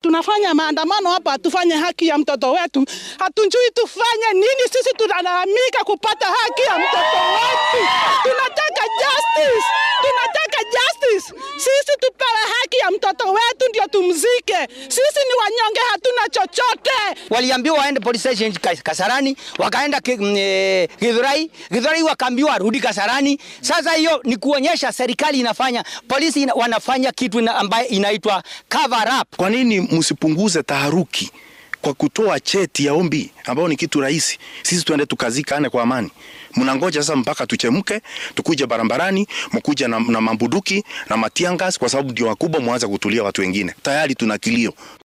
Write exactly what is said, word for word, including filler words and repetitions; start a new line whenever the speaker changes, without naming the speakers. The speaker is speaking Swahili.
tunafanya maandamano hapa tufanye haki ya mtoto wetu. Hatujui tufanye nini, sisi tunalalamika kupata haki ya mtoto wetu. Tunataka justice. Tunataka justice. Sisi tupewe haki ya mtoto wetu ndio tumzike. Sisi ni wanyonge, hatuna chochote.
Waliambiwa waende police station Kasarani, wakaenda Githurai, Githurai wakaambiwa rudi Kasarani. Sasa hiyo ni kuonyesha serikali inafanya, polisi ina, wanafanya kitu ambaye inaitwa cover up.
Kwa nini msipunguze taharuki kwa kutoa cheti ya ombi ambao ni kitu rahisi? Sisi tuende tukazikane kwa amani. Mnangoja sasa mpaka tuchemke, tukuje barabarani, mkuje na, na mambuduki na matiangas kwa sababu ndio wakubwa mwanza kutulia watu wengine. Tayari tuna kilio.